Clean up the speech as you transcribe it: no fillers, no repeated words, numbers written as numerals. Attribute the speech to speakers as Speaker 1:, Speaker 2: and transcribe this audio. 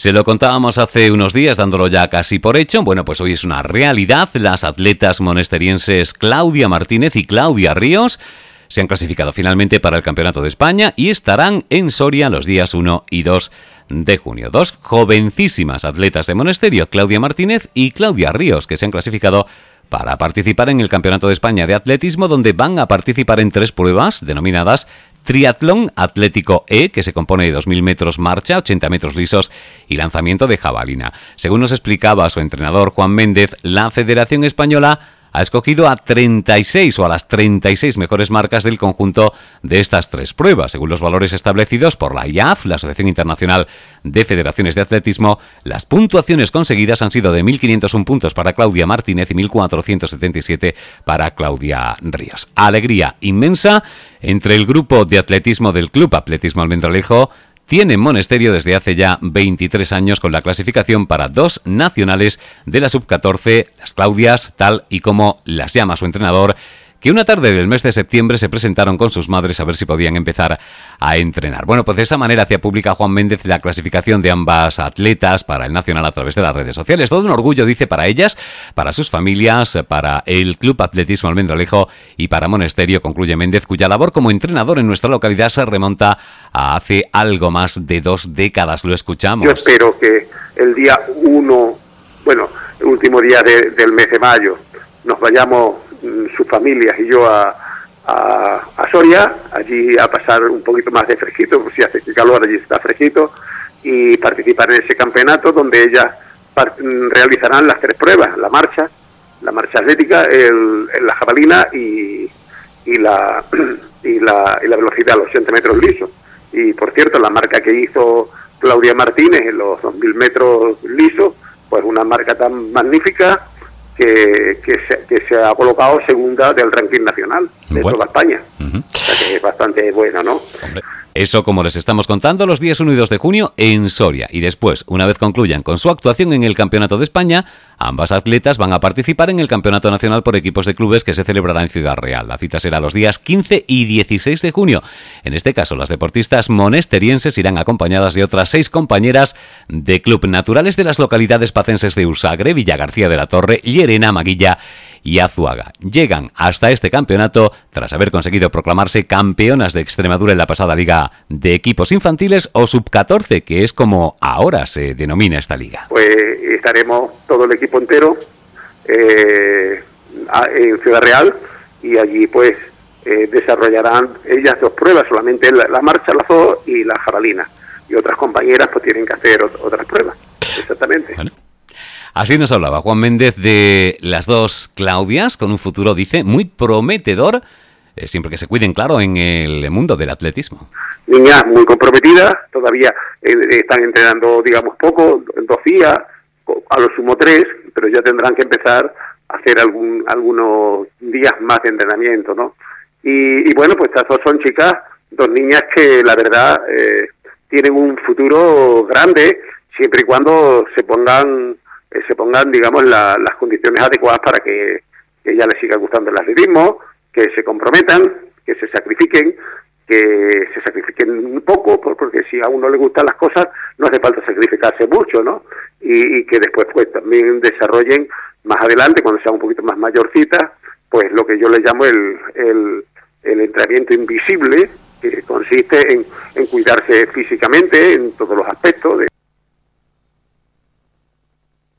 Speaker 1: Se lo contábamos hace unos días, dándolo ya casi por hecho. Bueno, pues hoy es una realidad. Las atletas monesterienses Claudia Martínez y Claudia Ríos se han clasificado finalmente para el Campeonato de España y estarán en Soria los días 1 y 2 de junio. Dos jovencísimas atletas de Monasterio, Claudia Martínez y Claudia Ríos, que se han clasificado para participar en el Campeonato de España de Atletismo, donde van a participar en 3 pruebas denominadas Triatlón Atlético E, que se compone de 2.000 metros marcha, 80 metros lisos y lanzamiento de jabalina. Según nos explicaba su entrenador Juan Méndez, la Federación Española ha escogido a 36 o a las 36 mejores marcas del conjunto de estas 3 pruebas. Según los valores establecidos por la IAF, la Asociación Internacional de Federaciones de Atletismo, las puntuaciones conseguidas han sido de 1.501 puntos para Claudia Martínez y 1.477 para Claudia Ríos. Alegría inmensa entre el grupo de atletismo del Club Atletismo Almendralejo. Tiene Monasterio desde hace ya 23 años con la clasificación para 2 nacionales de la sub-14, las Claudias, tal y como las llama su entrenador, que una tarde del mes de septiembre se presentaron con sus madres a ver si podían empezar a entrenar. Bueno, pues de esa manera hacía pública Juan Méndez la clasificación de ambas atletas para el nacional a través de las redes sociales. Todo un orgullo, dice, para ellas, para sus familias, para el Club Atletismo Almendralejo y para Monasterio, concluye Méndez, cuya labor como entrenador en nuestra localidad se remonta a hace algo más de 2 décadas. Lo escuchamos.
Speaker 2: Yo espero que el día 1, el último día del mes de mayo, nos vayamos sus familias y yo a Soria, allí a pasar un poquito más de fresquito, porque si hace calor allí está fresquito, y participar en ese campeonato donde ellas realizarán las 3 pruebas, la marcha atlética, la jabalina y la velocidad, los 80 metros lisos. Y por cierto, la marca que hizo Claudia Martínez en los 2.000 metros lisos, pues una marca tan magnífica que se ha colocado segunda del ranking nacional de toda España. O sea que es bastante bueno, ¿no?
Speaker 1: Hombre. Eso, como les estamos contando, los días 1 y 2 de junio en Soria. Y después, una vez concluyan con su actuación en el Campeonato de España, ambas atletas van a participar en el Campeonato Nacional por equipos de clubes que se celebrará en Ciudad Real. La cita será los días 15 y 16 de junio. En este caso, las deportistas monesterienses irán acompañadas de otras 6 compañeras de club naturales de las localidades pacenses de Usagre, Villagarcía de la Torre, Llerena, Maguilla y Azuaga. Llegan hasta este campeonato tras haber conseguido proclamarse campeonas de Extremadura en la pasada Liga de Equipos Infantiles o Sub-14, que es como ahora se denomina esta liga.
Speaker 2: Pues estaremos todo el equipo entero en Ciudad Real y allí pues desarrollarán ellas 2 pruebas, solamente la marcha, la zoo y la jabalina. Y otras compañeras pues tienen que hacer otras pruebas. Exactamente.
Speaker 1: Bueno. Así nos hablaba Juan Méndez de las 2 Claudias, con un futuro, dice, muy prometedor, siempre que se cuiden, claro, en el mundo del atletismo.
Speaker 2: Niñas muy comprometidas, todavía están entrenando, digamos, poco, 2 días, a lo sumo 3, pero ya tendrán que empezar a hacer algunos días más de entrenamiento, ¿no? Y bueno, pues estas 2 son chicas, 2 niñas que la verdad tienen un futuro grande, siempre y cuando se pongan digamos, las condiciones adecuadas para que ella les siga gustando el atletismo, que se comprometan, que se sacrifiquen un poco, porque si a uno le gustan las cosas, no hace falta sacrificarse mucho, ¿no? Y que después pues también desarrollen más adelante, cuando sean un poquito más mayorcitas, pues lo que yo le llamo el entrenamiento invisible, que consiste en cuidarse físicamente en todos los aspectos,